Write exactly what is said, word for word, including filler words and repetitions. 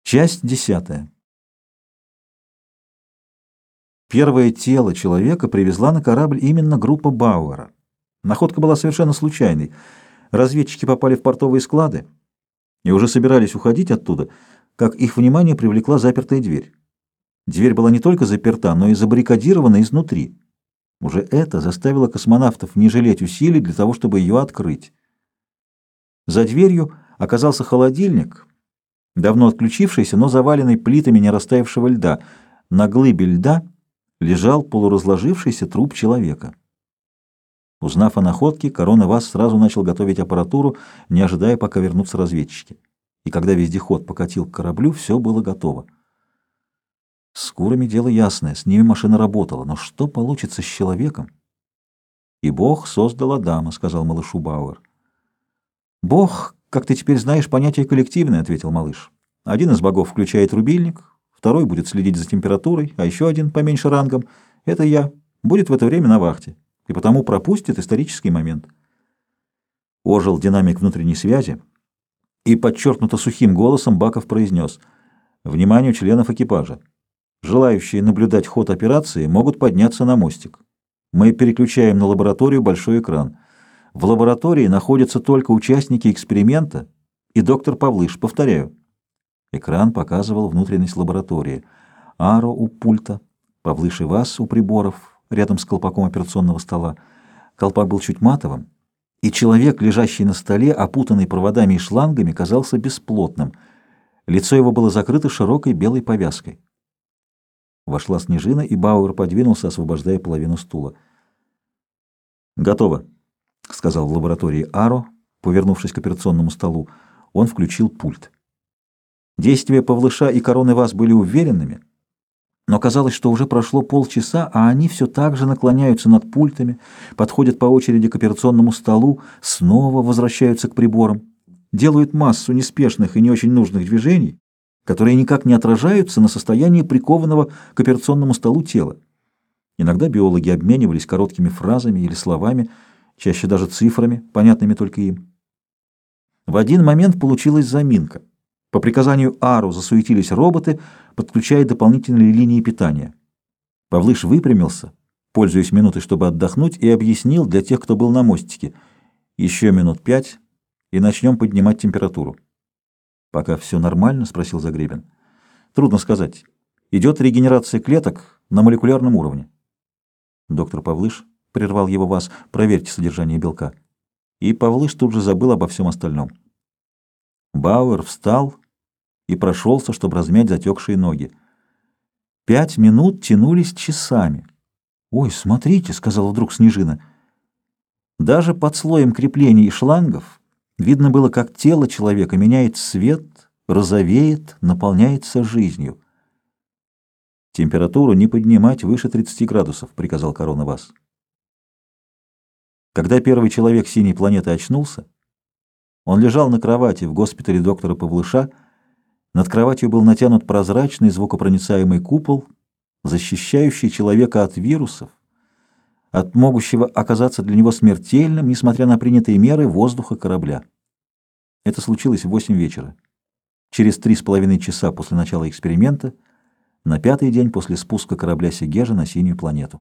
Часть десятая. Первое тело человека привезла на корабль именно группа Бауэра. Находка была совершенно случайной. Разведчики попали в портовые склады и уже собирались уходить оттуда, как их внимание привлекла запертая дверь. Дверь была не только заперта, но и забаррикадирована изнутри. Уже это заставило космонавтов не жалеть усилий для того, чтобы ее открыть. За дверью оказался холодильник, давно отключившийся, но заваленный плитами нерастаявшего льда. На глыбе льда лежал полуразложившийся труп человека. Узнав о находке, Корона Васс сразу начал готовить аппаратуру, не ожидая, пока вернутся разведчики. И когда вездеход покатил к кораблю, все было готово. С курами дело ясное, с ними машина работала, но что получится с человеком? «И Бог создал Адама», — сказал малышу Бауэр. «Бог, как ты теперь знаешь, понятие коллективное», — ответил малыш. «Один из богов включает рубильник, второй будет следить за температурой, а еще один, поменьше рангом, это я, будет в это время на вахте, и потому пропустит исторический момент». Ожил динамик внутренней связи, и подчеркнуто сухим голосом Баков произнес: «Вниманию членов экипажа! Желающие наблюдать ход операции могут подняться на мостик. Мы переключаем на лабораторию большой экран. В лаборатории находятся только участники эксперимента и доктор Павлыш. Повторяю». Экран показывал внутренность лаборатории. Аро у пульта, Павлыш и Васс у приборов, рядом с колпаком операционного стола. Колпак был чуть матовым, и человек, лежащий на столе, опутанный проводами и шлангами, казался бесплотным. Лицо его было закрыто широкой белой повязкой. Вошла Снежина, и Бауэр подвинулся, освобождая половину стула. «Готово», — сказал в лаборатории Аро, повернувшись к операционному столу. Он включил пульт. Действия Павлыша и Короны Васс были уверенными, но казалось, что уже прошло полчаса, а они все так же наклоняются над пультами, подходят по очереди к операционному столу, снова возвращаются к приборам, делают массу неспешных и не очень нужных движений, которые никак не отражаются на состоянии прикованного к операционному столу тела. Иногда биологи обменивались короткими фразами или словами, чаще даже цифрами, понятными только им. В один момент получилась заминка. По приказанию Ару засуетились роботы, подключая дополнительные линии питания. Павлыш выпрямился, пользуясь минутой, чтобы отдохнуть, и объяснил для тех, кто был на мостике: «Еще минут пять, и начнем поднимать температуру». «Пока все нормально?» — спросил Загребин. «Трудно сказать. Идет регенерация клеток на молекулярном уровне». «Доктор Павлыш», — прервал его Васс, — «проверьте содержание белка». И Павлыш тут же забыл обо всем остальном. Бауэр встал и прошелся, чтобы размять затекшие ноги. Пять минут тянулись часами. «Ой, смотрите», — сказала вдруг Снежина. Даже под слоем креплений и шлангов видно было, как тело человека меняет цвет, розовеет, наполняется жизнью. «Температуру не поднимать выше тридцати градусов», — приказал Корона Васс. Когда первый человек синей планеты очнулся, он лежал на кровати в госпитале доктора Павлыша. Над кроватью был натянут прозрачный звукопроницаемый купол, защищающий человека от вирусов, от могущего оказаться для него смертельным, несмотря на принятые меры, воздуха корабля. Это случилось в восемь вечера. Через три с половиной часа после начала эксперимента, на пятый день после спуска корабля Сегежа на синюю планету.